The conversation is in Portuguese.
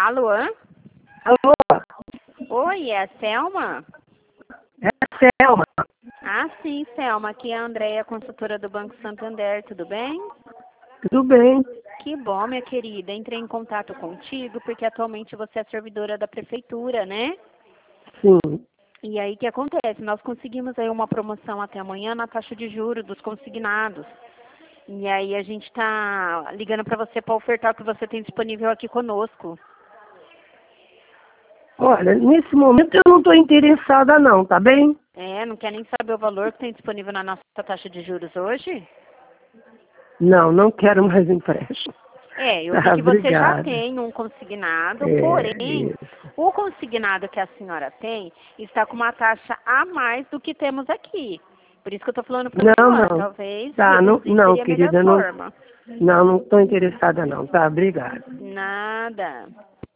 Alô? Alô? Oi, é a Selma? É a Selma. Ah, sim, Selma. Aqui é a Andréia, consultora do Banco Santander. Tudo bem? Tudo bem? Que bom, minha querida. Entrei em contato contigo porque atualmente você é servidora da prefeitura, né? Sim. E aí, o que acontece? Nós conseguimos aí uma promoção até amanhã na taxa de juros dos consignados. E aí, a gente está ligando para você para ofertar o que você tem disponível aqui conosco. Olha, nesse momento eu não estou interessada não, tá bem? É, não quer nem saber o valor que tem disponível na nossa taxa de juros hoje? Não, não quero mais empréstimo. É, eu vi Tá, que você já obrigada. tem um consignado, É, porém, isso. o consignado que a senhora tem está com uma taxa a mais do que temos aqui. Por isso que eu estou falando para a Não, senhora, não. talvez Tá, não, reduzir não, seria a melhor querida, não. forma. Não, não estou interessada não, tá? Obrigada. Nada.